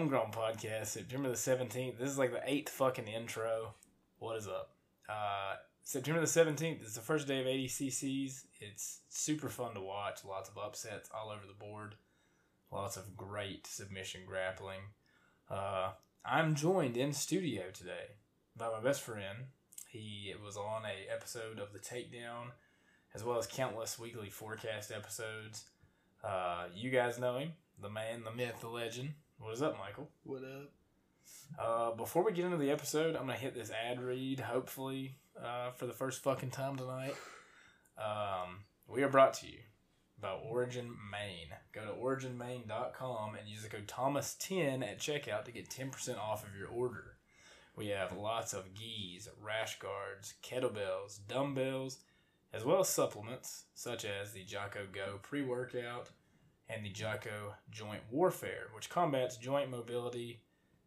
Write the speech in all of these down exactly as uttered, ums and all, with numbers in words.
Homegrown Podcast, September the seventeenth. This is like the eighth fucking intro. What is up? Uh, September the seventeenth is the first day of A D C Cs. It's super fun to watch. Lots of upsets all over the board. Lots of great submission grappling. Uh, I'm joined in studio today by my best friend. He was on a episode of The Takedown, as well as countless weekly forecast episodes. Uh, you guys know him. The man, the myth, the legend. What is up, Michael? What up? Uh, before we get into the episode, I'm going to hit this ad read, hopefully, uh, for the first fucking time tonight. Um, we are brought to you by Origin Maine. Go to origin maine dot com and use the code Thomas ten at checkout to get ten percent off of your order. We have lots of gis, rash guards, kettlebells, dumbbells, as well as supplements, such as the Jocko Go pre-workout, and the Jocko Joint Warfare, which combats joint mobility.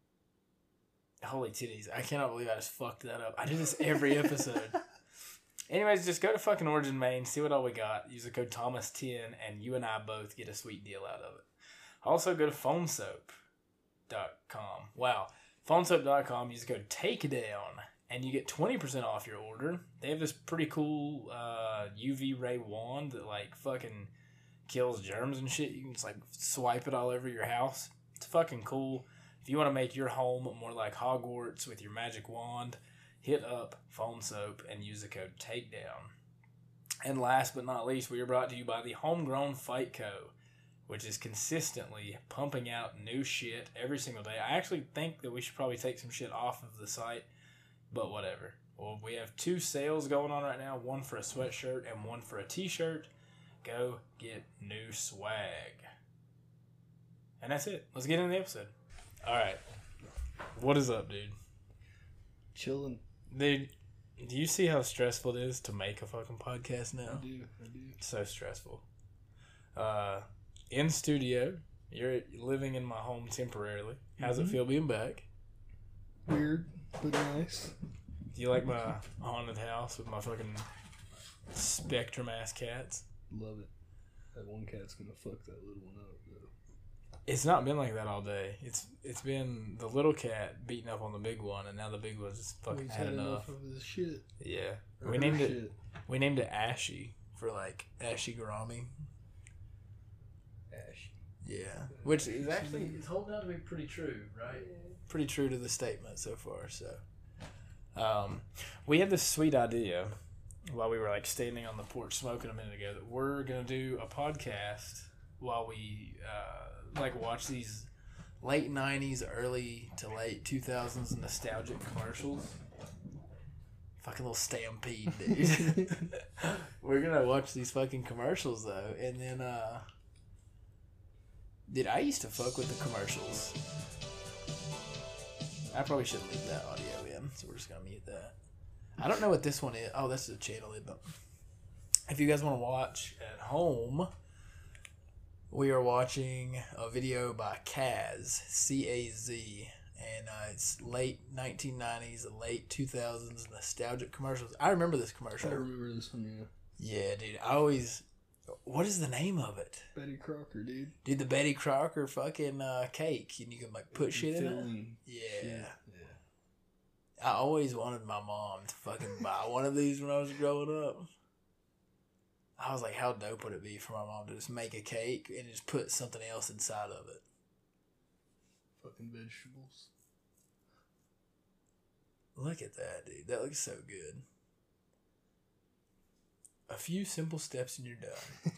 Holy titties. I cannot believe I just fucked that up. I do this every episode. Anyways, just go to fucking Origin Maine, see what all we got. Use the code Thomas ten, and you and I both get a sweet deal out of it. Also, go to phone soap dot com. Wow. phone soap dot com, use the code TAKEDOWN, and you get twenty percent off your order. They have this pretty cool uh, U V ray wand that, like, fucking kills germs and shit. You can just like swipe it all over your house. It's fucking cool. If you want to make your home more like Hogwarts with your magic wand, hit up Phone Soap and use the code TAKEDOWN. And last but not least, we are brought to you by the Homegrown Fight Co., which is consistently pumping out new shit every single day. I actually think that we should probably take some shit off of the site, but whatever. Well, we have two sales going on right now, one for a sweatshirt and one for a t-shirt. Go get new swag. And that's it. Let's get into the episode. Alright. What is up, dude? Chilling. Dude, do you see how stressful it is to make a fucking podcast now? I do. I do. It's so stressful. Uh, in studio, you're living in my home temporarily. How's Mm-hmm. it feel being back? Weird, but nice. Do you like my haunted house with my fucking spectrum ass cats? Love it. That one cat's gonna fuck that little one up, though. It's not been like that all day. It's it's been the little cat beating up on the big one, and now the big one's just fucking He's had had enough. of his shit. Yeah, Or we her named it. shit. We named it Ashy for like Ashy Garami. Ash. Yeah, which is actually it's holding out to be pretty true, right? Pretty true to the statement so far. So, um, we had this sweet idea while we were like standing on the porch smoking a minute ago that we're gonna do a podcast while we uh, like watch these late nineties, early to late two thousands nostalgic commercials. Fucking little Stampede, dude. We're gonna watch these fucking commercials though, and then uh, dude, I used to fuck with the commercials. I probably shouldn't leave that audio in, so we're just gonna mute that. I don't know what this one is. Oh, that's the channel, isn't it? If you guys want to watch at home, we are watching a video by Caz, C A Z, and uh, it's late nineteen nineties, late two thousands nostalgic commercials. I remember this commercial. I remember this one, yeah. Yeah, dude. I always. What is the name of it? Betty Crocker, dude. Dude, the Betty Crocker fucking uh, cake, and you can like put shit in it. Filling Yeah. shit. Yeah. I always wanted my mom to fucking buy one of these when I was growing up. I was like, how dope would it be for my mom to just make a cake and just put something else inside of it? Fucking vegetables. Look at that, dude. That looks so good. A few simple steps and you're done.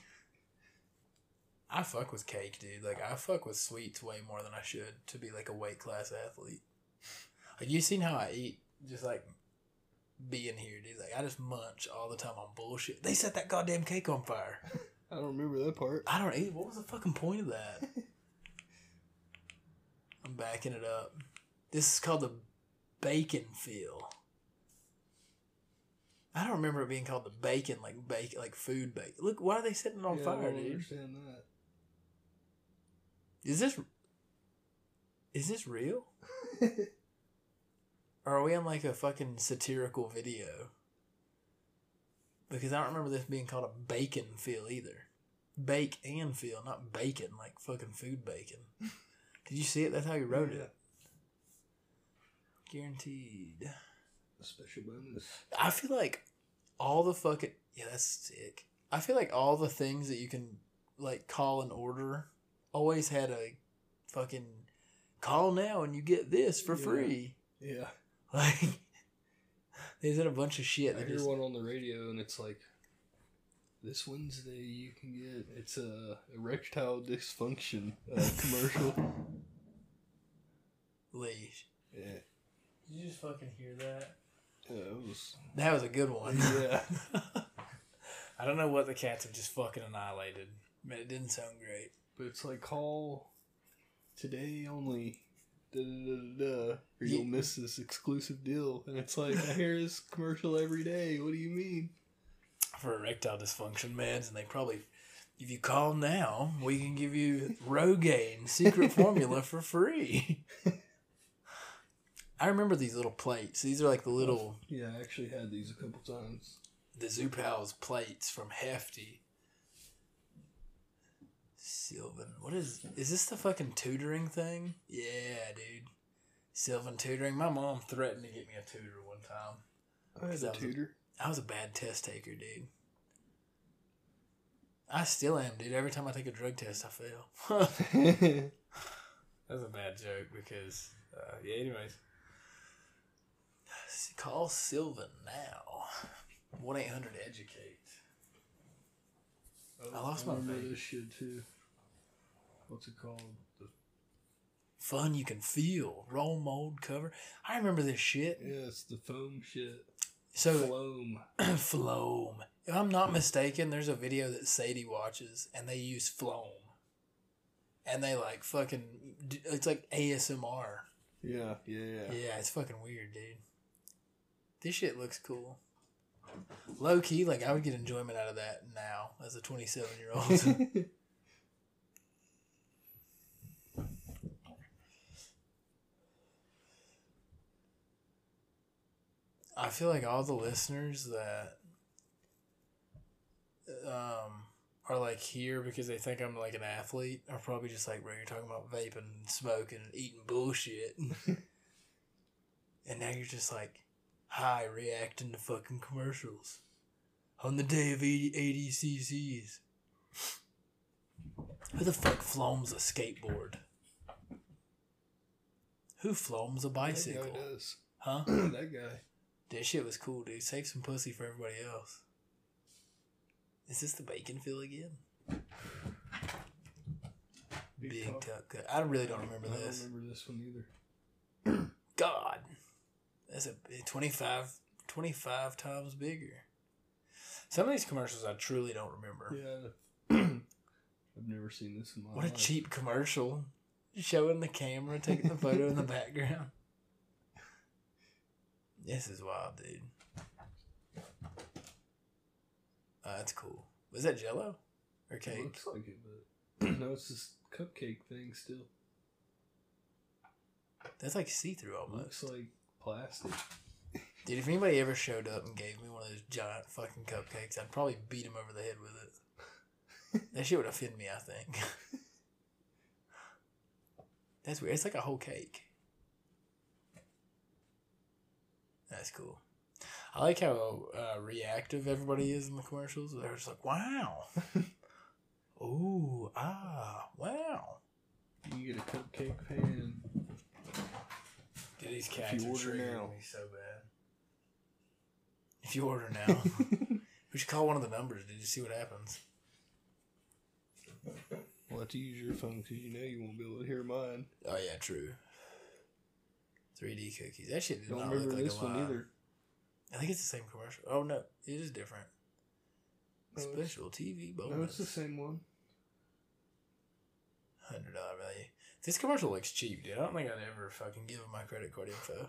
I fuck with cake, dude. Like, I fuck with sweets way more than I should to be like a weight class athlete. Like, you seen how I eat? Just like being here, dude. Like, I just munch all the time on bullshit. They set that goddamn cake on fire. I don't remember that part. I don't eat. What was the fucking point of that? I'm backing it up. This is called the bacon feel. I don't remember it being called the bacon, like bacon, like food bacon. Look, why are they setting it on yeah, fire, I don't dude? understand that. Is this is this real? Or are we on like a fucking satirical video? Because I don't remember this being called a bacon feel either. Bake and feel, not bacon, like fucking food bacon. Did you see it? That's how you wrote Yeah. it. Guaranteed. A special bonus. I feel like all the fucking yeah, that's sick. I feel like all the things that you can like call and order always had a fucking call now and you get this for Yeah. free. Yeah. Like they did a bunch of shit. I That hear just one on the radio and it's like, this Wednesday you can get, it's a erectile dysfunction uh, commercial. leash. Yeah. Did you just fucking hear that? Yeah, it was. That was a good one. Yeah. I don't know what the cats have just fucking annihilated, but it didn't sound great. But it's like, call today only, da da da da, da or Yeah. you'll miss this exclusive deal. And it's like, I hear this commercial every day. What do you mean? For erectile dysfunction meds, and they probably, if you call now, we can give you Rogaine secret formula for free. I remember these little plates. These are like the little Yeah, I actually had these a couple times. the Zupal's plates from Hefty. Sylvan, what is is this the fucking tutoring thing? Yeah, dude. Sylvan tutoring. My mom threatened to get me a tutor one time. I had That a was a- tutor. I was a bad test taker, dude. I still am, dude. Every time I take a drug test, I fail. That's a bad joke because, uh, yeah, anyways. Call Sylvan now. one eight hundred educate. I lost my remember vape. this shit too. What's it called? The, Fun you can feel. Roll mold cover. I remember this shit. yeah, it's the foam shit. So, Foam. Floam. If I'm not mistaken, there's a video that Sadie watches, and they use Floam. And they like fucking, it's like A S M R. Yeah, yeah, yeah. Yeah, it's fucking weird, dude. This shit looks cool. Low key, like I would get enjoyment out of that now as a twenty-seven year old. I feel like all the listeners that um are like here because they think I'm like an athlete are probably just like, bro, you're talking about vaping and smoking and eating bullshit. And now you're just like high reacting to fucking commercials on the day of eighty, eighty C Cs. Who the fuck floams a skateboard? Who floams a bicycle? That guy does. Huh? That guy. That shit was cool, dude. Save some pussy for everybody else. Is this the bacon fill again? Big, Big talk. tuck cut. I really don't remember I this. don't remember this one either. God. That's a twenty-five, twenty-five times bigger. Some of these commercials I truly don't remember. Yeah. I've never seen this in my What a life. cheap commercial. Showing the camera, taking the photo in the background. This is wild, dude. Uh, that's cool. Was that Jello or It cake? looks like it, but no, it's this cupcake thing still. That's like see-through almost. Looks like plastic. Dude, if anybody ever showed up and gave me one of those giant fucking cupcakes, I'd probably beat him over the head with it. That shit would offend me, I think. That's weird. It's like a whole cake. That's cool. I like how uh, reactive everybody is in the commercials. They're just like, wow. Ooh, ah, wow. You can get a cupcake pan. Dude, these If cats you are order triggering now. me so bad. If you order now. We should call one of the numbers. Did you see what happens? We'll have to use your phone because you know you won't be able to hear mine. Oh, yeah, true. three D cookies. That shit did Don't not remember look like this a one lie. either. I think it's the same commercial. Oh, no. It is different. No, it's- Special T V bonus. No, it's the same one. one hundred dollars value. This commercial looks cheap, dude. I don't think I'd ever fucking give him my credit card info.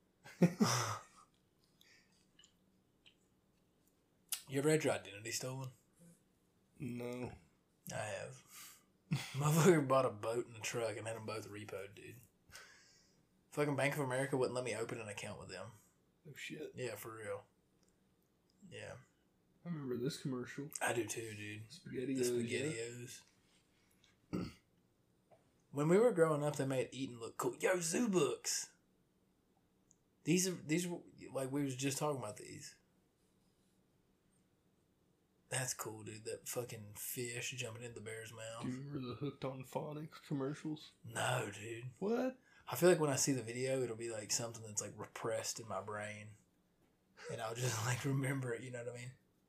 You ever had your identity stolen? No. I have. Motherfucker bought a boat and a truck and had them both repoed, dude. Fucking Bank of America wouldn't let me open an account with them. Oh shit. Yeah, for real. Yeah. I remember this commercial. I do too, dude. Spaghetti. The SpaghettiOs. When we were growing up, they made Eaton look cool. Yo, zoo books. These are these were like we was just talking about these. That's cool, dude. That fucking fish jumping in the bear's mouth. Do you remember the Hooked on Phonics commercials? No, dude. What? I feel like when I see the video, it'll be like something that's like repressed in my brain, and I'll just like remember it. You know what I mean?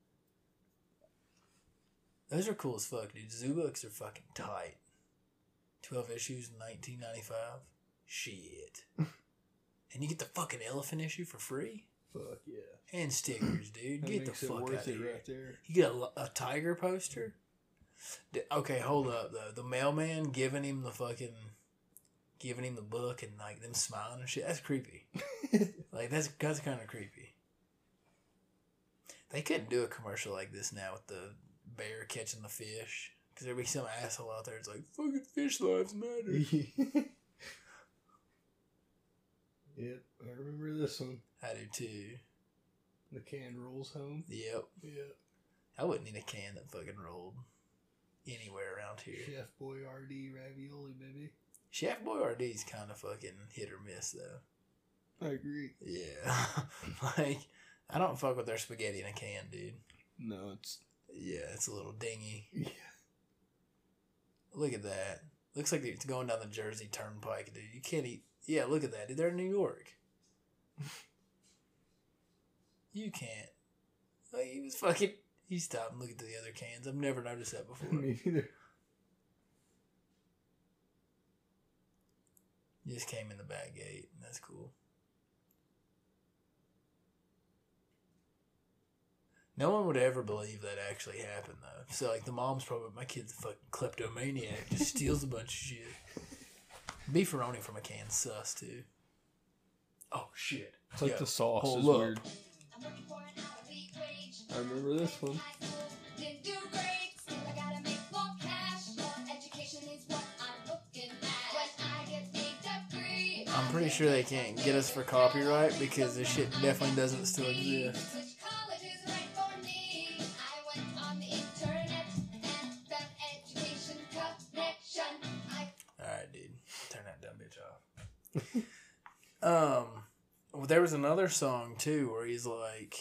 Those are cool as fuck, dude. Zoo books are fucking tight. Twelve issues, nineteen ninety five. Shit. And you get the fucking elephant issue for free. Fuck yeah. And stickers, dude. That Get the makes it fuck worth out it of here. right there. You get a, a tiger poster. D- Okay, hold up though. The mailman giving him the fucking, giving him the book and like them smiling and shit. That's creepy. Like that's that's kind of creepy. They couldn't do a commercial like this now with the bear catching the fish, because there'd be some asshole out there. It's like fucking fish lives matter. Yep, I remember this one. I do too. The can rolls home. Yep. Yep. I wouldn't need a can that fucking rolled anywhere around here. Chef Boyardee ravioli, baby. Chef Boyardee's kind of fucking hit or miss though. I agree. Yeah. Like, I don't fuck with their spaghetti in a can, dude. No, it's... Yeah, it's a little dingy. Yeah. Look at that. Looks like it's going down the Jersey Turnpike, dude. You can't eat... Yeah, look at that, dude. They're in New York. You can't. Like, he was fucking... He stopped and looked at the other cans. I've never noticed that before. Me neither. Just came in the back gate. That's cool. No one would ever believe that actually happened, though. So, like, the mom's probably, my kid's a fucking kleptomaniac. Just steals a bunch of shit. Beefaroni from a can sus, too. Oh, shit. It's like Yo, the sauce hold is up. weird. I remember this one. I'm pretty sure they can't get us for copyright because this shit definitely doesn't still exist. Alright, dude. Turn that dumb bitch off. um, well, there was another song, too, where he's like...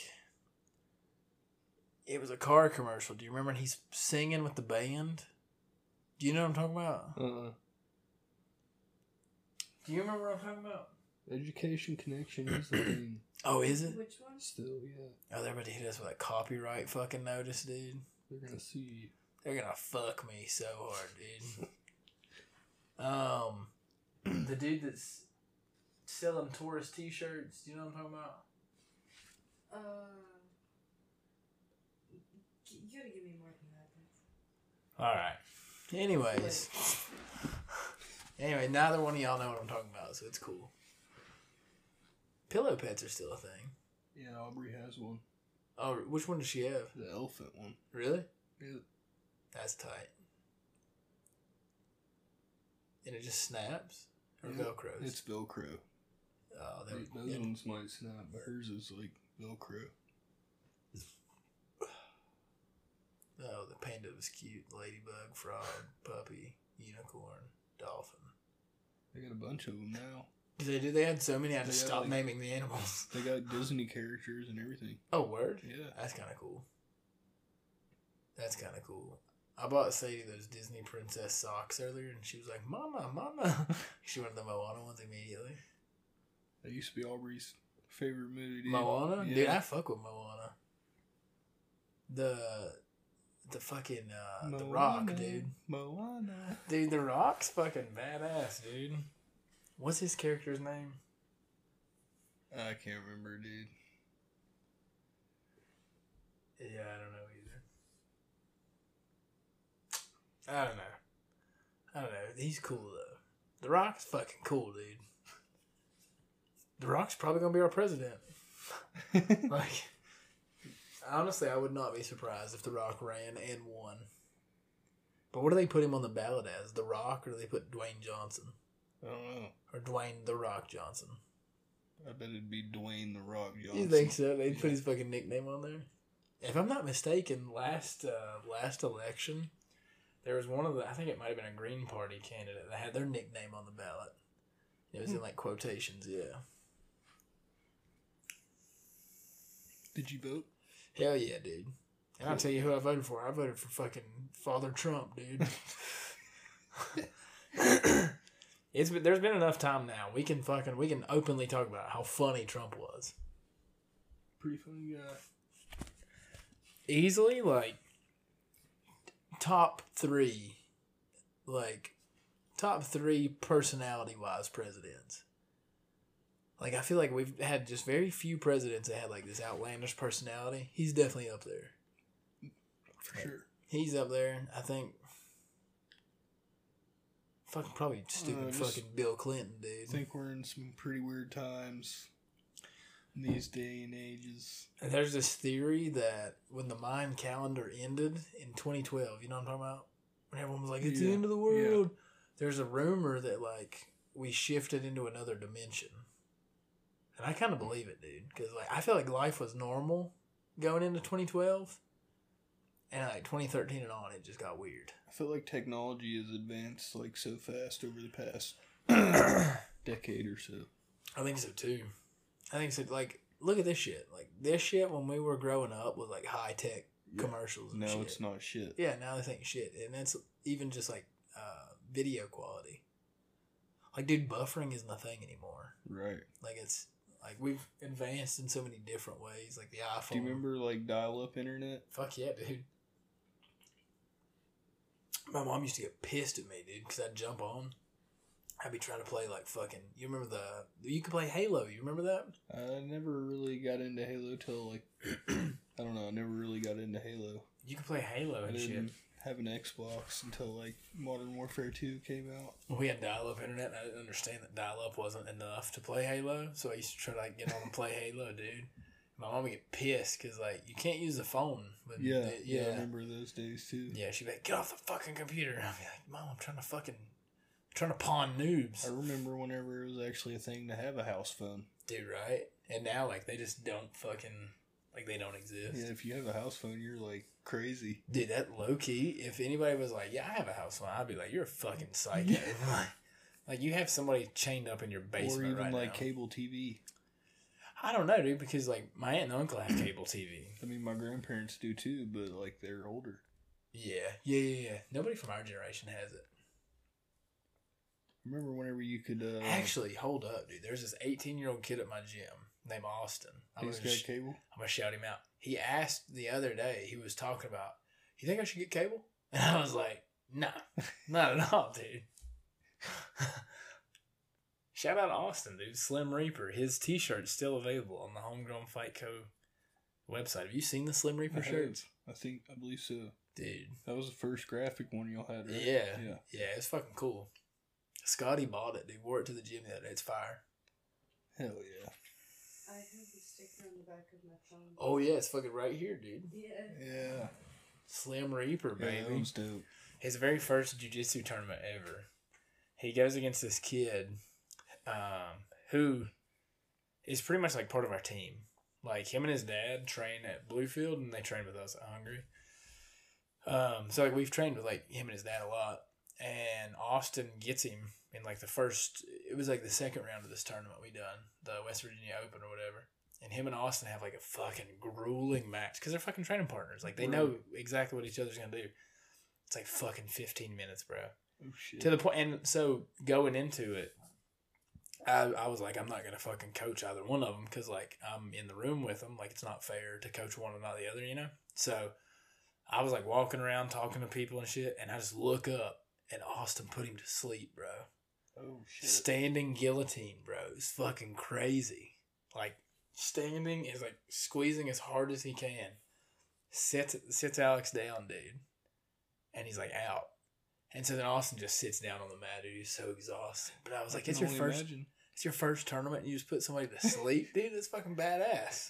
It was a car commercial. Do you remember when he's singing with the band? Do you know what I'm talking about? Uh-uh. Do you remember what I'm talking about? Education Connection is the thing. Oh, is it? Which one? Still, yeah. Oh, they're about to hit us with a copyright fucking notice, dude. They're gonna sue you. They're gonna fuck me so hard, dude. um, the dude that's selling tourist t-shirts, do you know what I'm talking about? Uh, you gotta give me more than that, please. Alright. Anyways. Anyway, neither one of y'all know what I'm talking about, so it's cool. Pillow pets are still a thing. Yeah, Aubrey has one. Oh, which one does she have? The elephant one. Really? Yeah. That's tight. And it just snaps? Or Yeah, Velcros? It's Velcro. Oh, Those they those ones might snap, but hers is like Velcro. Oh, the panda was cute. Ladybug, frog, puppy, unicorn, dolphin. They got a bunch of them now. Did they do? They had so many, I They just got, stopped like- naming the animals. They got Disney characters and everything. Oh, word? Yeah. That's kind of cool. That's kind of cool. I bought Sadie those Disney princess socks earlier, and she was like, "Mama, Mama." She wanted the Moana ones immediately. That used to be Aubrey's favorite movie. Dude. Moana? Yeah. Dude, I fuck with Moana. The the fucking uh, the Rock, Moana, dude. Moana. Dude, the Rock's fucking badass, dude. What's his character's name? I can't remember, dude. Yeah, I don't know either. I don't know. I don't know. He's cool though. The Rock's fucking cool, dude. The Rock's probably gonna be our president. Like, honestly, I would not be surprised if The Rock ran and won. But what do they put him on the ballot as? The Rock, or do they put Dwayne Johnson? I don't know. Or Dwayne The Rock Johnson? I bet it'd be Dwayne the Rock Johnson. You think so? They'd Yeah. put his fucking nickname on there? If I'm not mistaken, last uh, last election, There was one of the, I think it might have been a Green Party candidate that had their nickname on the ballot. It was in like quotations, yeah. Did you vote? Hell yeah, dude. And I'll tell you who I voted for. I voted for fucking Father Trump, dude. It's been, there's been enough time now. We can fucking we can openly talk about how funny Trump was. Pretty funny guy. Easily, like top three, like top three personality wise presidents. Like I feel like we've had just very few presidents that had like this outlandish personality. He's definitely up there. For sure. He's up there. I think. Fucking probably stupid Uh, just fucking Bill Clinton, dude. I think we're in some pretty weird times in these day and ages. And there's this theory that when the Mayan calendar ended in twenty twelve, you know what I'm talking about? When everyone was like, it's the Yeah. end of the world. There's a rumor that, like, we shifted into another dimension. And I kind of believe it, dude. Because, like, I feel like life was normal going into twenty twelve. And, like, twenty thirteen and on, it just got weird. I feel like technology has advanced like so fast over the past decade or so. I think so, too. I think so. Like, look at this shit. Like, this shit when we were growing up was, like, high-tech Yeah. commercials and Now shit. it's not shit. Yeah, now they think shit. And that's even just, like, uh, video quality. Like, dude, buffering isn't a thing anymore. Right. Like, it's, like, we've advanced in so many different ways. Like, the iPhone. Do you remember like dial-up internet? Fuck yeah, dude. My mom used to get pissed at me, dude, because I'd jump on. I'd be trying to play, like, fucking... You remember the... You could play Halo. You remember that? I never really got into Halo till like I don't know. I never really got into Halo. You could play Halo I and shit. didn't have an Xbox until like Modern Warfare two came out. We had dial-up internet, and I didn't understand that dial-up wasn't enough to play Halo, so I used to try to like get on and play Halo, dude. My mom would get pissed because like you can't use the phone. But Yeah, the- yeah, I yeah, remember those days too. yeah. She'd be like, "Get off the fucking computer!" And I'd be like, "Mom, I'm trying to fucking, I'm trying to pawn noobs, I remember whenever it was actually a thing to have a house phone. dude." Right? And now like they just don't fucking like they don't exist. Yeah, if you have a house phone, you're like crazy. Dude, that low key. If anybody was like, "Yeah, I have a house phone," I'd be like, "You're a fucking psycho." like, like you have somebody chained up in your basement Or even right like now. cable T V. I don't know, dude, because like my aunt and uncle have cable T V. I mean, my grandparents do too, but like they're older. Yeah, yeah, yeah, yeah. Nobody from our generation has it. Remember whenever you could? Uh, Actually, hold up, dude. There's this eighteen-year-old kid at my gym named Austin. I'm he's gonna, got sh- cable. I'm gonna shout him out. He asked the other day. He was talking about, "You think I should get cable?" And I was like, "Nah, not at all, dude." Shout out to Austin, dude. Slim Reaper. His T-shirt's still available on the Homegrown Fight Co. website. Have you seen the Slim Reaper I have. shirts, I think I believe so. dude? That was the first graphic one y'all had, right? Yeah, Yeah. yeah. It's fucking cool. Scotty bought it, dude. Wore it to the gym the other day. It's fire. Hell yeah. I have the sticker on the back of my phone. Oh yeah, it's fucking right here, dude. Yeah. Yeah. Slim Reaper, Yeah, that baby. was dope. His very first jiu-jitsu tournament ever. He goes against this kid um, who is pretty much like part of our team. Like him and his dad train at Bluefield and they train with us at Hungry. Um, so like we've trained with like him and his dad a lot. And Austin gets him in like the first, it was like the second round of this tournament we done, the West Virginia Open or whatever. And him and Austin have like a fucking grueling match because they're fucking training partners. Like they know exactly what each other's gonna do. It's like fucking fifteen minutes, bro. Oh shit. To the point, and so going into it, I, I was like, I'm not gonna fucking coach either one of them because like I'm in the room with them. Like it's not fair to coach one and not the other, you know. So I was like walking around talking to people and shit, and I just look up, and Austin put him to sleep, bro. Oh shit. Standing guillotine, bro. It's fucking crazy. Like standing is like squeezing as hard as he can. Sits sits Alex down, dude, and he's like out. And so then Austin just sits down on the mat, dude. He's so exhausted. But I was like, I it's can your only first imagine. it's your first tournament and you just put somebody to sleep? Dude, that's fucking badass.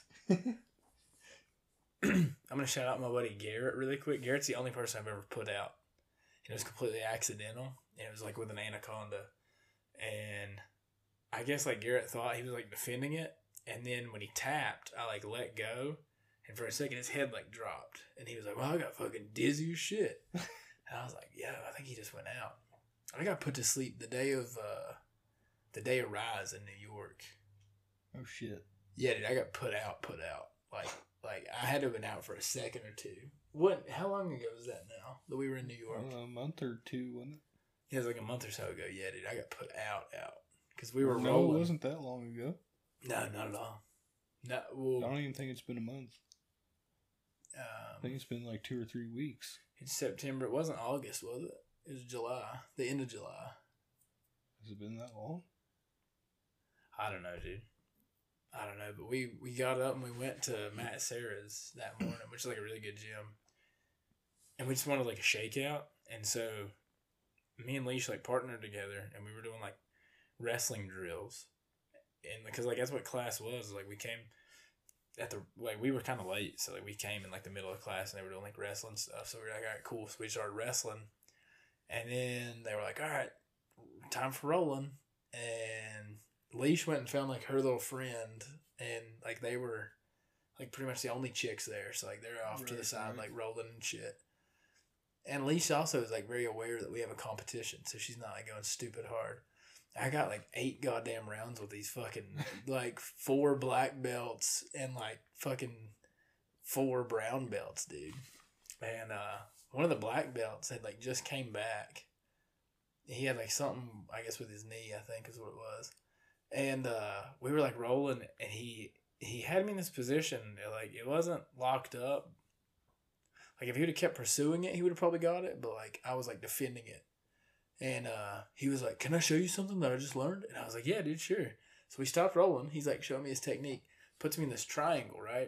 I'm gonna shout out my buddy Garrett really quick. Garrett's the only person I've ever put out. And it was completely accidental. And it was like with an anaconda. And I guess like Garrett thought he was like defending it. And then when he tapped, I like let go. And for a second his head like dropped. And he was like, well, I got fucking dizzy as shit. And I was like, yo, I think he just went out. I got put to sleep the day of uh, the day of Rise in New York. Oh shit. Yeah, dude, I got put out, put out. Like, like I had to have been out for a second or two. What? How long ago was that now that we were in New York? Uh, a month or two, wasn't it? Yeah, it was like a month or so ago. Yeah, dude, I got put out, out because we were no, rolling. it wasn't that long ago. No, not at all. No, I well, don't even think it's been a month. I um, think it's been like two or three weeks. it's September. It wasn't August, was it? It was July, the end of July. Has it been that long? I don't know, dude. I don't know, but we, we got up and we went to Matt Sarah's that morning, which is like a really good gym. And we just wanted like a shakeout. And so me and Leash like partnered together and we were doing like wrestling drills. And because like that's what class was. Like we came at the, like we were kind of late. So like we came in like the middle of class and they were doing like wrestling stuff. So we were like, all right, cool. So we started wrestling. And then they were like, all right, time for rolling. And Leash went and found like her little friend, and like they were like pretty much the only chicks there. So like they're off to the Right, side, right. like rolling and shit. And Leash also is like very aware that we have a competition, so she's not like going stupid hard. I got like eight goddamn rounds with these fucking like four black belts and like fucking four brown belts, dude. And uh, one of the black belts had like just came back. He had like something, I guess, with his knee, I think is what it was. And uh, we were like rolling, and he he had me in this position. Like it wasn't locked up. Like if he would have kept pursuing it, he would have probably got it. But like I was like defending it, and uh, he was like, "Can I show you something that I just learned?" And I was like, "Yeah, dude, sure." So we stopped rolling. He's like showing me his technique. Puts me in this triangle, right?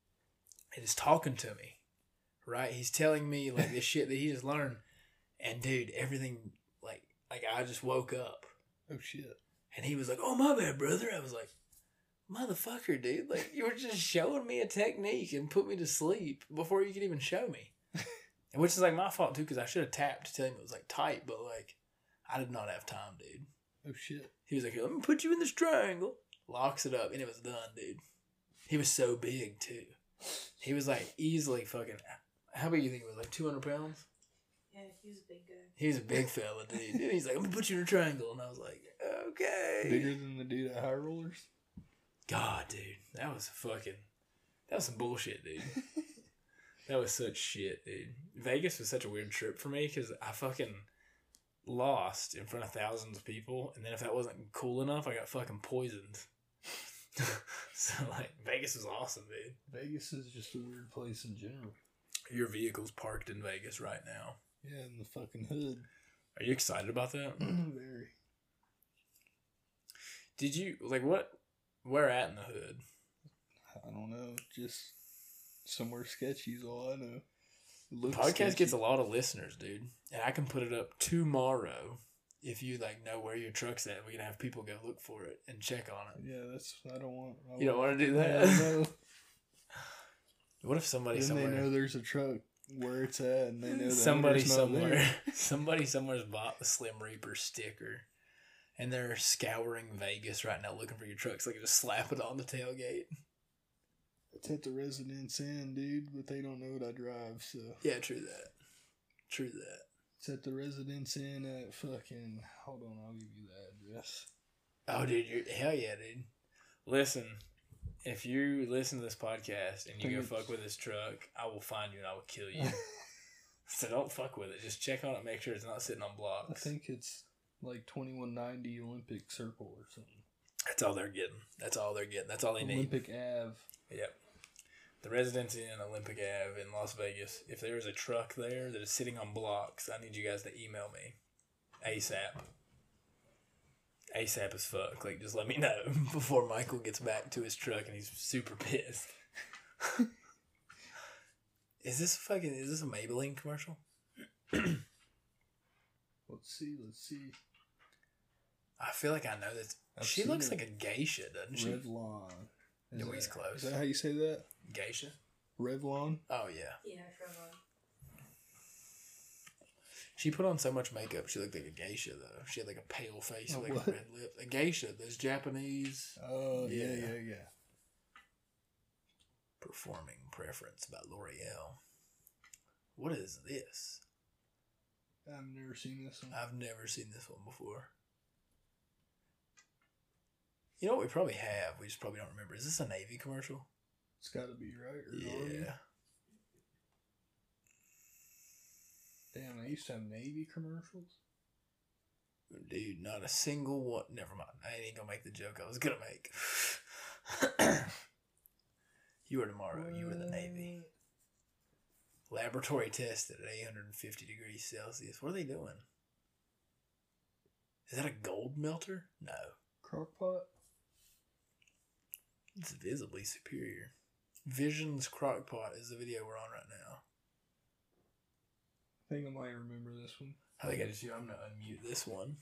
And he's talking to me, right? He's telling me like this shit that he just learned, and dude, everything like like I just woke up. Oh shit. And he was like, "Oh, my bad, brother." I was like, "Motherfucker, dude. Like, you were just showing me a technique and put me to sleep before you could even show me." And which is, like, my fault, too, because I should have tapped to tell him it was, like, tight. But, like, I did not have time, dude. Oh shit. He was like, "Here, let me put you in this triangle." Locks it up, and it was done, dude. He was so big, too. He was, like, easily fucking... How big do you think he was? Like, two hundred pounds? Yeah, he was a big guy. He was a big fella, dude. And he's like, "Let me put you in a triangle." And I was like, okay. Bigger than the dude at High Rollers? God, dude, that was fucking, that was some bullshit, dude. That was such shit, dude. Vegas was such a weird trip for me because I fucking lost in front of thousands of people, and then if that wasn't cool enough, I got fucking poisoned. So, like, Vegas was awesome, dude. Vegas is just a weird place in general. Your vehicle's parked in Vegas right now. Yeah, in the fucking hood. Are you excited about that? Very. Did you, like, what, where at in the hood? I don't know. Just somewhere sketchy is all I know. It looks Podcast sketchy. gets a lot of listeners, dude. And I can put it up tomorrow. If you, like, know where your truck's at, we can have people go look for it and check on it. Yeah, that's. I don't want. I You don't want to do I that? don't know. What if somebody Then somewhere... they know there's a truck where it's at, and they know that somebody owner's not somewhere there. somebody somewhere's bought the Slim Reaper sticker and they're scouring Vegas right now looking for your truck so they can just slap it on the tailgate. It's at the Residence Inn, dude, but they don't know what I drive, so. Yeah, true that. True that. It's at the Residence Inn at fucking. Hold on, I'll give you the address. Oh, dude, you're, hell yeah, dude. Listen, if you listen to this podcast and you Think go it's- fuck with this truck, I will find you and I will kill you. So don't fuck with it. Just check on it, make sure it's not sitting on I blocks. think it's like twenty-one ninety Olympic Circle or something. That's all they're getting. That's all they're getting. That's all they need. Olympic Ave. Yep. The Residence Inn, Olympic Ave in Las Vegas. If there is a truck there that is sitting on blocks, I need you guys to email me ASAP. ASAP as fuck. Like, just let me know before Michael gets back to his truck and he's super pissed. Is this fucking, is this a Maybelline commercial? Let's see, let's see. I feel like I know this. I've She seen looks it. like a geisha, doesn't she? Revlon. Is Yeah, that- he's close. Is that how you say that? Geisha? Revlon? Oh, yeah. Yeah, Trevor. She put on so much makeup, she looked like a geisha, though. She had like a pale face, A like what? a red lip. A geisha, those Japanese Oh, yeah, Yeah. yeah, yeah. performing preference by L'Oreal. What is this? I've never seen this one. I've never seen this one before. You know what we probably have? We just probably don't remember. Is this a Navy commercial? It's got to be right. Or Yeah. Army. Damn, I used to have Navy commercials. Dude, not a single one. Never mind. I ain't gonna make the joke I was gonna make. You were tomorrow. You were the Navy. Laboratory tested at eight hundred fifty degrees Celsius. What are they doing? Is that a gold melter? No. Crockpot? It's visibly superior. Vision's Crockpot is the video we're on right now. I think I might remember this one. I think I just, I'm going to unmute this one.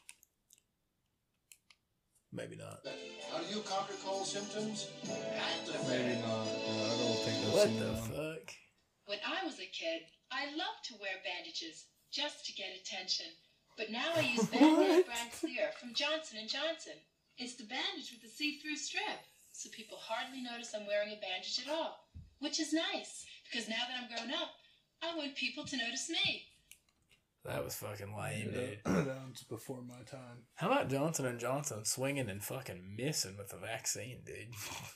Maybe not. How do you conquer cold symptoms? Maybe not. No, I don't think I've What seen the that one. fuck? When I was a kid, I loved to wear bandages just to get attention. But now I use Band-Aid brand clear from Johnson and Johnson. It's the bandage with the see-through strip, so people hardly notice I'm wearing a bandage at all. Which is nice, because now that I'm grown up, I want people to notice me. That was fucking lame, dude. Yeah, that one's before my time. How about Johnson and Johnson swinging and fucking missing with the vaccine, dude?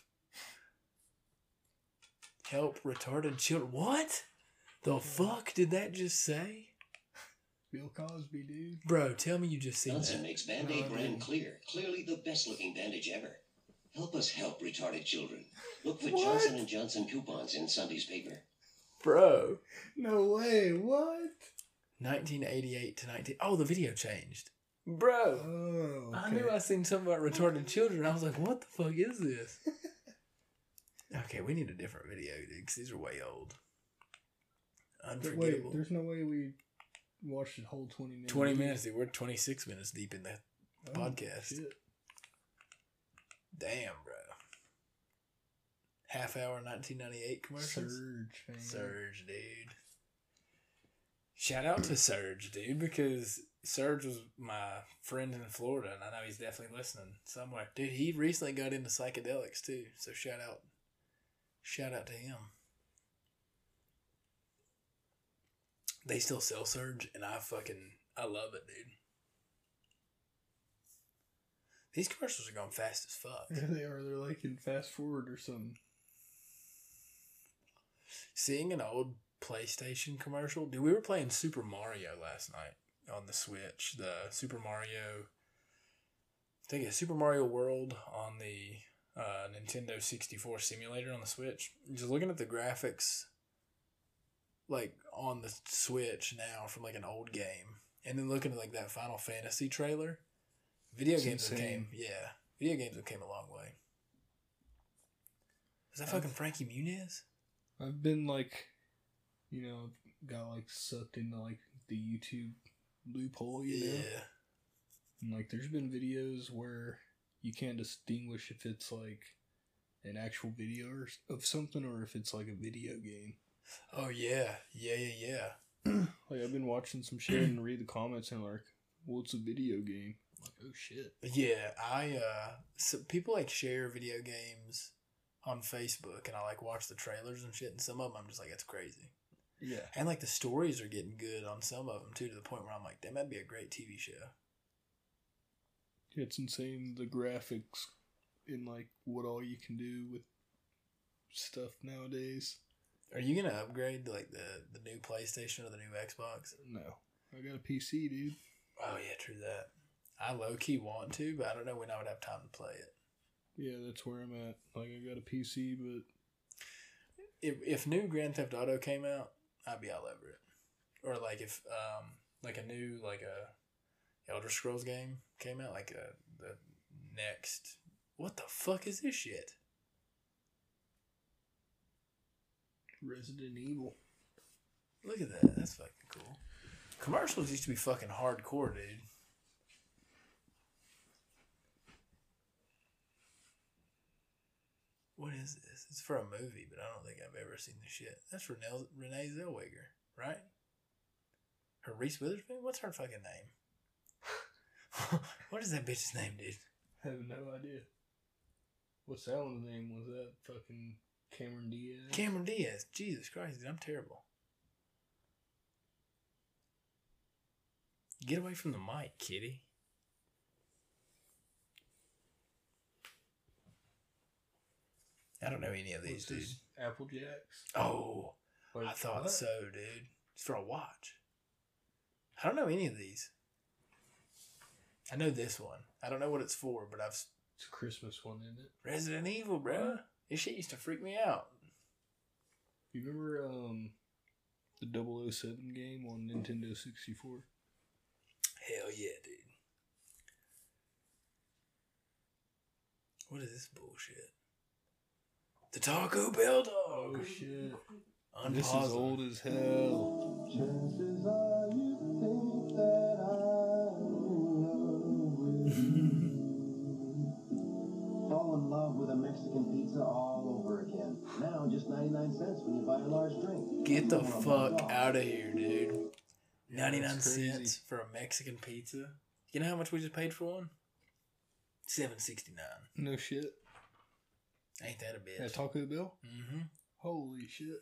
Help retarded children. What the fuck did that just say? Bill Cosby, dude. Bro, tell me you just seen Johnson that. makes Band-Aid No, I brand didn't. clear. Clearly the best looking bandage ever. Help us help retarded children. Look for What? Johnson and Johnson coupons in Sunday's paper. Bro. No way, what? nineteen eighty-eight to nineteen... Oh, the video changed. Bro. Oh, okay. I knew I seen something about retarded children. I was like, what the fuck is this? Okay, we need a different video, dude, because these are way old. But Unforgettable. wait, there's no way we watched the whole twenty minutes. twenty minutes, dude. We're twenty-six minutes deep in the Oh, podcast. shit. Damn, bro. Half hour nineteen ninety-eight commercials? Surge, man. Surge, dude. Shout out to Surge, dude, because Surge was my friend in Florida, and I know he's definitely listening somewhere. Dude, he recently got into psychedelics, too, so shout out. Shout out to him. They still sell Surge, and I fucking, I love it, dude. These commercials are going fast as fuck. Yeah, they are. They're like in fast forward or something. Seeing an old PlayStation commercial, dude, we were playing Super Mario last night on the Switch. The Super Mario, I think it's Super Mario World on the uh, Nintendo sixty-four simulator on the Switch. Just looking at the graphics, like on the Switch now from like an old game, and then looking at like that Final Fantasy trailer. Video It's games have insane. came, yeah. Video games have came a long way. Is that I've- fucking Frankie Muniz? I've been like, you know, got like sucked into like the YouTube loophole, you know? Yeah. And like there's been videos where you can't distinguish if it's like an actual video or, s- of something or if it's like a video game. Oh yeah, yeah, yeah, yeah. Like I've been watching some shit and read the comments and like, well, it's a video game. I'm like, oh shit. Yeah, I uh, so people like share video games on Facebook, and I like watch the trailers and shit. And some of them, I'm just like, it's crazy. Yeah. And like the stories are getting good on some of them too, to the point where I'm like, that might be a great T V show. It's insane the graphics and like what all you can do with stuff nowadays. Are you gonna upgrade like the the new PlayStation or the new Xbox? No. I got a P C, dude. Oh yeah, true that. I low key want to, but I don't know when I would have time to play it. Yeah, that's where I'm at. Like I got a P C, but If if new Grand Theft Auto came out, I'd be all over it. Or like if um like a new like a Elder Scrolls game came out, like a the next. What the fuck is this shit? Resident Evil. Look at that. That's fucking cool. Commercials used to be fucking hardcore, dude. What is this? It's for a movie, but I don't think I've ever seen the shit. That's Renee, Renee Zellweger, right? Her Reese Witherspoon? What's her fucking name? What is that bitch's name, dude? I have no idea. What's that one's name? Was that fucking Cameron Diaz? Cameron Diaz. Jesus Christ, dude, I'm terrible. Get away from the mic, kitty. I don't know any of these, What's dude. this? Apple Jacks. Oh, Wait, I thought what? so, dude. It's for a watch. I don't know any of these. I know this one. I don't know what it's for, but I've It's a Christmas one, isn't it? Resident Evil, bro. This shit used to freak me out. You remember um the double oh seven game on Nintendo sixty-four? Hell yeah, dude. What is this bullshit? The Taco Bell dog. Oh shit. Unpause This is them. old as hell. Chances are you think that I will fall in love with a Mexican pizza all over again. Now just ninety-nine cents when you buy a large drink. Get the I want a fuck dog. out of here, dude. ninety-nine That's crazy. cents for a Mexican pizza. You know how much we just paid for one? seven sixty-nine. No shit. Ain't that a bitch? At Taco Bell? Mm-hmm. Holy shit.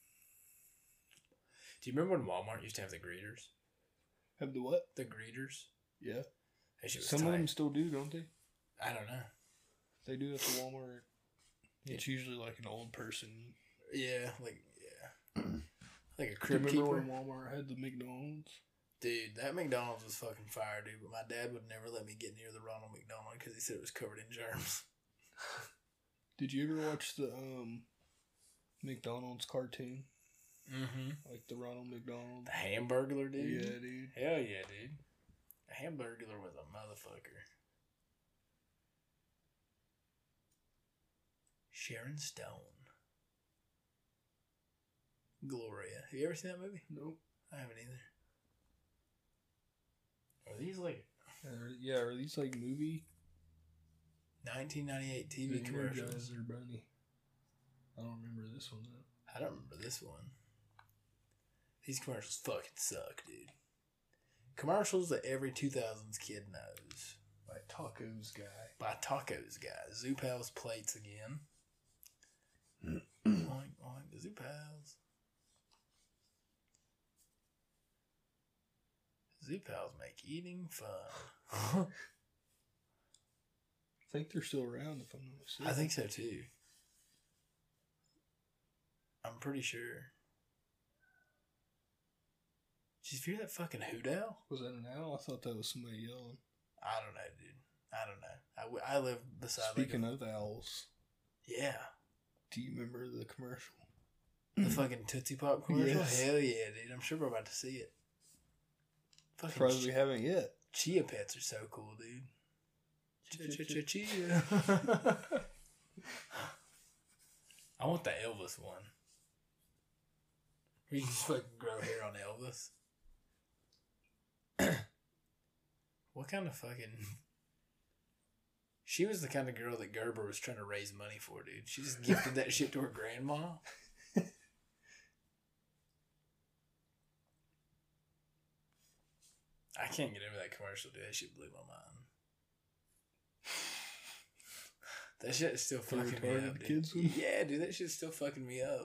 Do you remember when Walmart used to have the greeters? Have the what? The greeters? Yeah. That shit was Some tight. of them still do, don't they? I don't know. They do at the Walmart. It's usually like an old person. Yeah, like, yeah. Like a Do you crib remember keeper. when Walmart had the McDonald's? Dude, that McDonald's was fucking fire, dude. But my dad would never let me get near the Ronald McDonald because he said it was covered in germs. Did you ever watch the um McDonald's cartoon? Mm-hmm. Like the Ronald McDonald? The Hamburglar, dude. Yeah, dude. Hell yeah, dude. The Hamburglar was a motherfucker. Sharon Stone. Gloria. Have you ever seen that movie? Nope. I haven't either. Are these like Are, yeah, are these like movie? nineteen ninety-eight T V The commercials? Energizer Bunny. I don't remember this one though. I don't remember this one. These commercials fucking suck, dude. Commercials that every two thousands kid knows. By Tacos Guy. By Tacos Guy. Zoo Pals plates again. oink, oink, the Zoo Pals. Zoo Pals make eating fun. I think they're still around if I'm not mistaken. I think so too. I'm pretty sure. Did you hear that fucking hoot owl? Was that an owl? I thought that was somebody yelling. I don't know, dude. I don't know. I, w- I live beside. Speaking like of owls, a, yeah, do you remember the commercial? the fucking Tootsie Pop commercial. Yes. Hell yeah, dude! I'm sure we're about to see it. Fucking Surprised we ch- haven't yet. chia pets are so cool, dude. Chia, chia, chia, chia. I want the Elvis one. Where you just fucking grow hair on Elvis. What kind of fucking... She was the kind of girl that Gerber was trying to raise money for, dude. She just gifted that shit to her grandma. I can't get over that commercial, dude. That shit blew my mind. That shit is still The fucking me retarded up, dude. kids one? Yeah, dude, that shit's still fucking me up.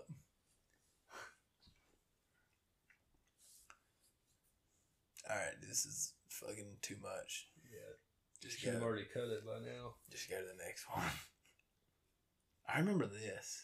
Alright, this is fucking too much. Yeah. Just Should have go, already cut it by now. just go to the next one. I remember this.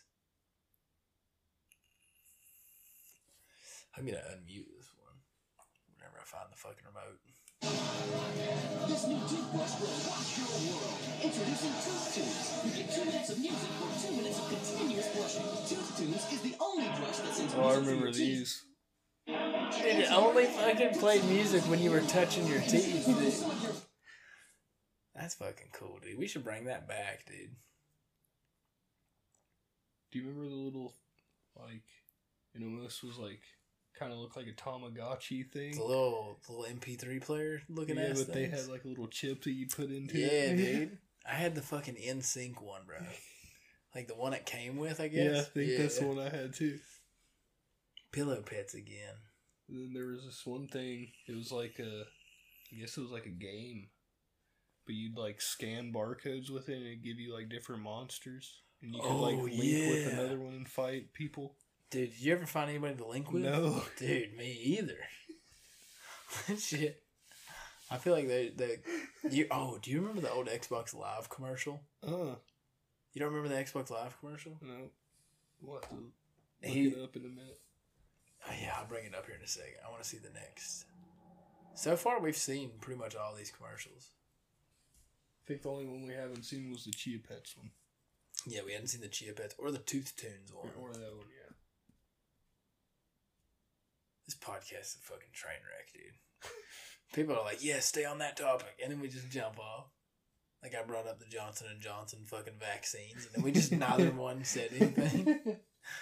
I'm gonna unmute this one whenever I find the fucking remote. This new toothbrush will rock your world. Introducing Tooth Tunes. You get two minutes of music or two minutes of continuous brushing. Tooth Tunes is the only brush that sends Oh, I music through remember your teeth. these. Dude, it only fucking played music when you were touching your teeth, dude. Some of your That's fucking cool, dude. We should bring that back, dude. Do you remember the little, like, it almost was like, kind of looked like a Tamagotchi thing? The little the little M P three player looking Yeah, ass but they things. had like a little chip that you put into Yeah, it. dude. I had the fucking N Sync one, bro. Like the one it came with, I guess. Yeah, I think that's the one I had too. Pillow pets again. And then there was this one thing. It was like a, I guess it was like a game, but you'd like scan barcodes with it, and it'd give you like different monsters, and you could like Oh, link yeah. with another one and fight people. Dude, did you ever find anybody to link with? No. Dude, me either. Shit. I feel like they they you oh do you remember the old Xbox Live commercial? Uh, You don't remember the Xbox Live commercial? no. We'll have to look He- it up in a minute. Oh, yeah, I'll bring it up here in a second. I want to see the next. So far, we've seen pretty much all these commercials. I think the only one we haven't seen was the Chia Pets one. Yeah, we hadn't seen the Chia Pets or the Tooth Tunes one. Or that one, yeah. This podcast is a fucking train wreck, dude. People are like, yeah, stay on that topic. And then we just jump off. Like I brought up the Johnson and Johnson fucking vaccines. And then we just, neither one said anything.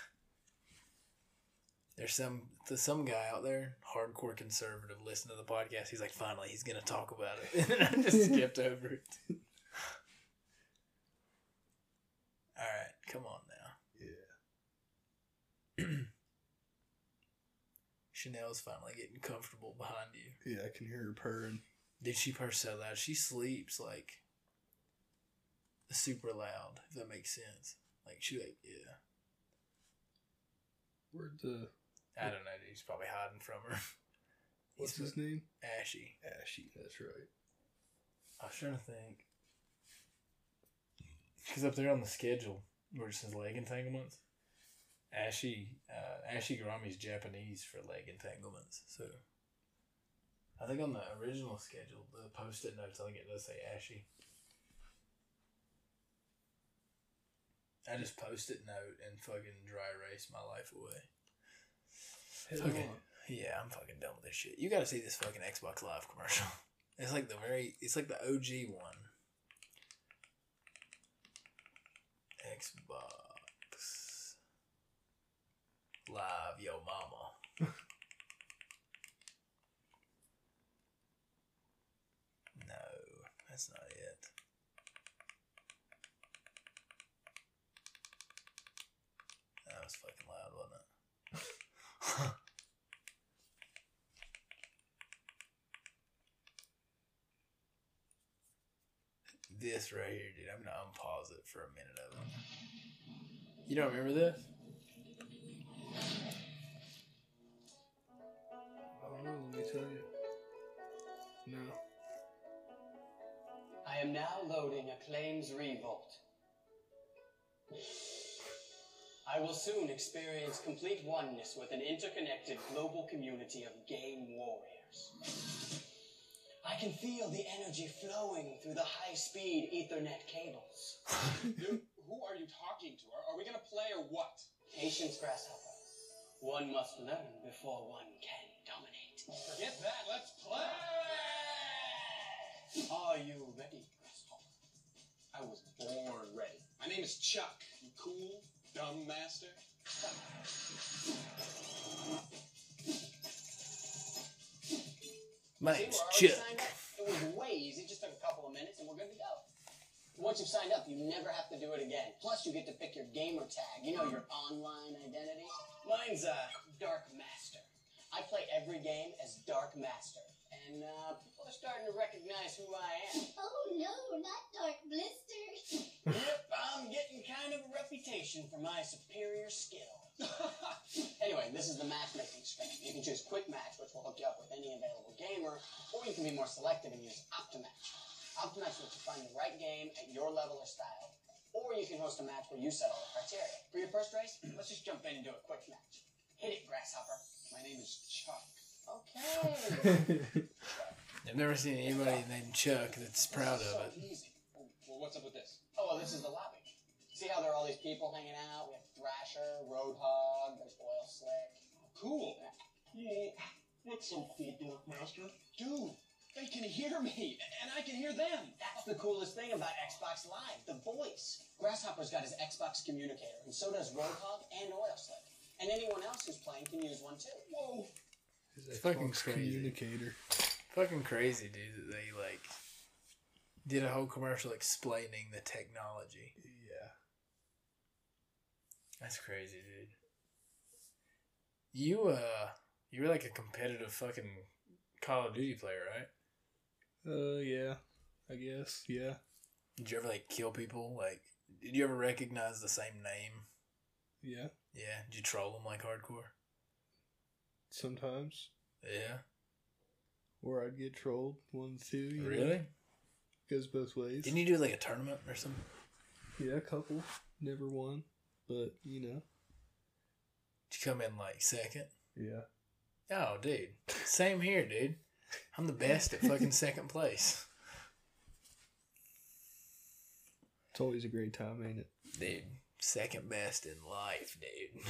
There's some there's some guy out there, hardcore conservative, listening to the podcast. He's like, finally, he's going to talk about it. And then I just skipped over it. All right, come on now. Yeah. Chanel's finally getting comfortable behind you. Yeah, I can hear her purring. Dude, she purrs so loud. She sleeps like super loud, if that makes sense. Like, she like, yeah. Where'd the... I don't know, dude. He's probably hiding from her. What's He's his name? Ashy. Ashy, that's right. I was trying to think. Because up there on the schedule, where it says leg entanglements, Ashy, uh, Ashy Garami's Japanese for leg entanglements. So, I think on the original schedule, the post-it notes, I think it does say Ashy. I just post-it note and fucking dry erase my life away. Hell Okay. on. Yeah, I'm fucking done with this shit. You gotta see this fucking Xbox Live commercial. It's like the very, it's like the O G one. Xbox Live, yo mama. No, that's not it. That was fucking loud, wasn't it? This right here, dude. I'm gonna unpause it for a minute of it. You don't remember this? I don't know, let me tell you. No. I am now loading Acclaim's Revolt. I will soon experience complete oneness with an interconnected global community of game warriors. I can feel the energy flowing through the high-speed Ethernet cables. Dude, who are you talking to? Are, are we gonna play or what? Patience, Grasshopper. One must learn before one can dominate. Forget that, let's play! Are you ready, Grasshopper? I was born ready. My name is Chuck. You cool, dumb master? My See, name's we're already Chuck. signed up. It was way easy. Just took a couple of minutes and we're good to go. Once you've signed up, you never have to do it again. Plus, you get to pick your gamer tag. You know, your online identity. Mine's, uh, Dark Master. I play every game as Dark Master. And, uh, people are starting to recognize who I am. Oh no, not Dark Blister. Yep, I'm getting kind of a reputation for my superior skill. Anyway, this is the matchmaking screen. You can choose Quick Match, which will hook you up with any available gamer, or you can be more selective and use Optimatch. Optimatch lets you find the right game at your level or style, or you can host a match where you set all the criteria. For your first race, let's just jump in and do a quick match. Hit it, Grasshopper. My name is Chuck. Okay. I've never seen anybody named Chuck that's proud of it. Easy. Well, well, what's up with this? Oh, well, this is the lobby. See how there are all these people hanging out? We have Thrasher, Roadhog, there's Oil Slick. Cool. Well, what's so cool, Dark Master? Dude, they can hear me, and I can hear them. That's the coolest thing about Xbox Live, the voice. Grasshopper's got his Xbox communicator, and so does Roadhog and Oil Slick. And anyone else who's playing can use one too. Whoa. His It's fucking Xbox crazy. communicator. Fucking crazy, dude, that they, like, did a whole commercial explaining the technology. Yeah. That's crazy, dude. You, uh, you were like a competitive fucking Call of Duty player, right? Uh, yeah. I guess, yeah. Did you ever, like, kill people? Like, did you ever recognize the same name? Yeah. Yeah. Did you troll them like hardcore? Sometimes. Yeah. or I'd get trolled. One, two. You Really? know? Goes both ways. Didn't you do like a tournament or something? Yeah, a couple. Never won, but you know. Did you come in like second? Yeah. Oh, dude. Same here, dude. I'm the best at fucking second place. It's always a great time, ain't it? Dude, second best in life, dude.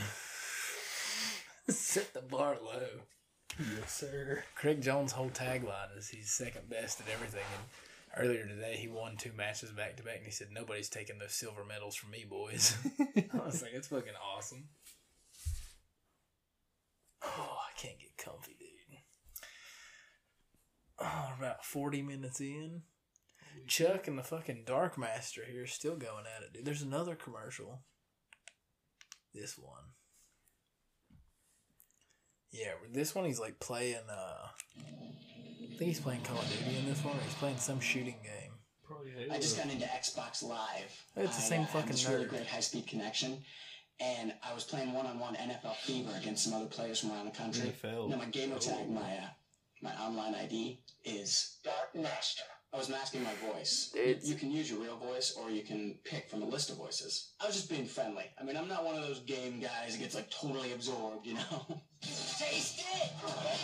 Set the bar low. Yes, sir. Craig Jones' whole tagline is he's second best at everything. And earlier today, he won two matches back to back, and he said, "Nobody's taking those silver medals from me, boys." I was like, "It's fucking awesome." Oh, I can't get comfy, dude. Oh, we're about forty minutes in. Chuck and the fucking Dark Master here are still going at it, dude. There's another commercial. This one. Yeah, this one he's like playing, uh... I think he's playing Call of Duty in this one, or he's playing some shooting game. Probably I just got into Xbox Live. It's the I, same uh, fucking have this really nerd. great high-speed connection, and I was playing one-on-one N F L Fever against some other players from around the country. N F L. Now my gamer tag, my uh, my online I D is Dark Master. I was masking my voice. You, you can use your real voice, or you can pick from a list of voices. I was just being friendly. I mean, I'm not one of those game guys that gets like totally absorbed, you know. Taste it.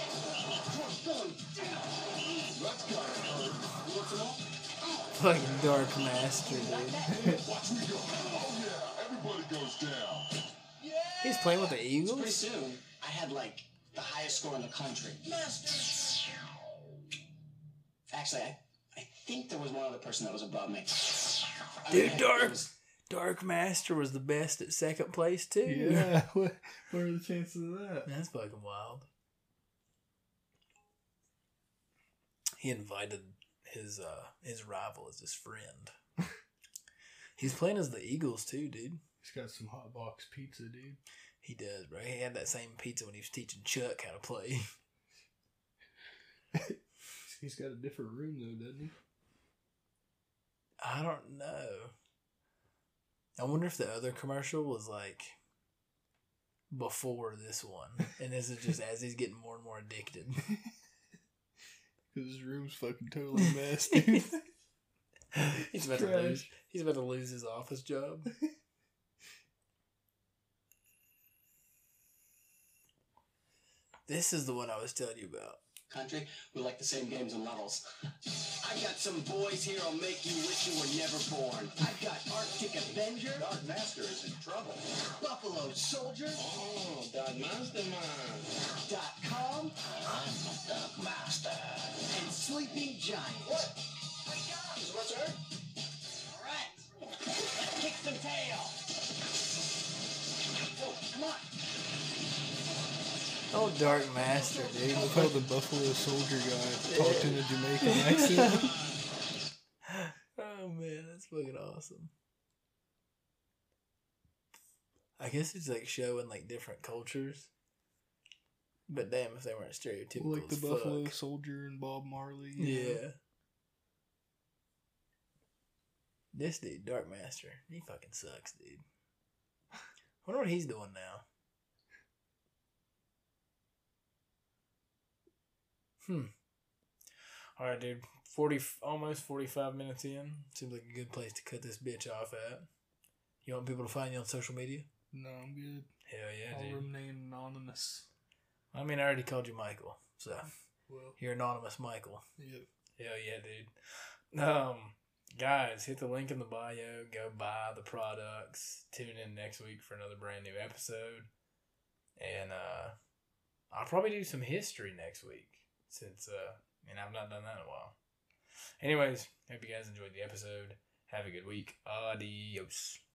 That's kind of hurt. You want some more? Fucking Dark Master, dude. Watch me go. Oh yeah, everybody goes down. He's playing with the Pretty Eagles? soon, I had like the highest score in the country. Master. Actually, I, I think there was one other person that was above me. I mean, Dude, heck, Dark there was- Dark Master was the best at second place, too. Yeah, what, what are the chances of that? That's fucking wild. He invited his uh his rival as his friend. He's playing as the Eagles too, dude. He's got some hot box pizza, dude. He does, bro. He had that same pizza when he was teaching Chuck how to play. He's got a different room though, doesn't he? I don't know. I wonder if the other commercial was like before this one, and this is just as he's getting more and more addicted. Because his room's fucking totally messed, dude. He's about to lose. He's about to lose his office job. This is the one I was telling you about. country, we like the same games and levels. I got some boys here who'll make you wish you were never born. I've got Arctic Avenger. Dark Master is in trouble. Buffalo Soldier. Oh, Dark Master Man. Dot com. I'm the Dark Master. And Sleeping Giant. What? My God, is what's her? All right. Let's kick some tail. Oh, come on. Oh, Dark Master, dude. Look how the Buffalo Soldier guy talked in a Jamaican accent. Oh man, that's fucking awesome. I guess it's like showing like different cultures. But damn, if they weren't stereotypical Like the as Buffalo fuck. Soldier and Bob Marley. you know? Yeah. This dude, Dark Master, he fucking sucks, dude. I wonder what he's doing now. Hmm. All right, dude. Forty, almost forty-five minutes in. Seems like a good place to cut this bitch off at. You want people to find you on social media? No, I'm good. Hell yeah, I'll dude. remain anonymous. I mean, I already called you Michael, so Well, you're anonymous, Michael. yep. Hell yeah, dude. Um, guys, hit the link in the bio. Go buy the products. Tune in next week for another brand new episode. And uh, I'll probably do some history next week since uh, I mean, I've not done that in a while. Anyways, hope you guys enjoyed the episode. Have a good week. Adios.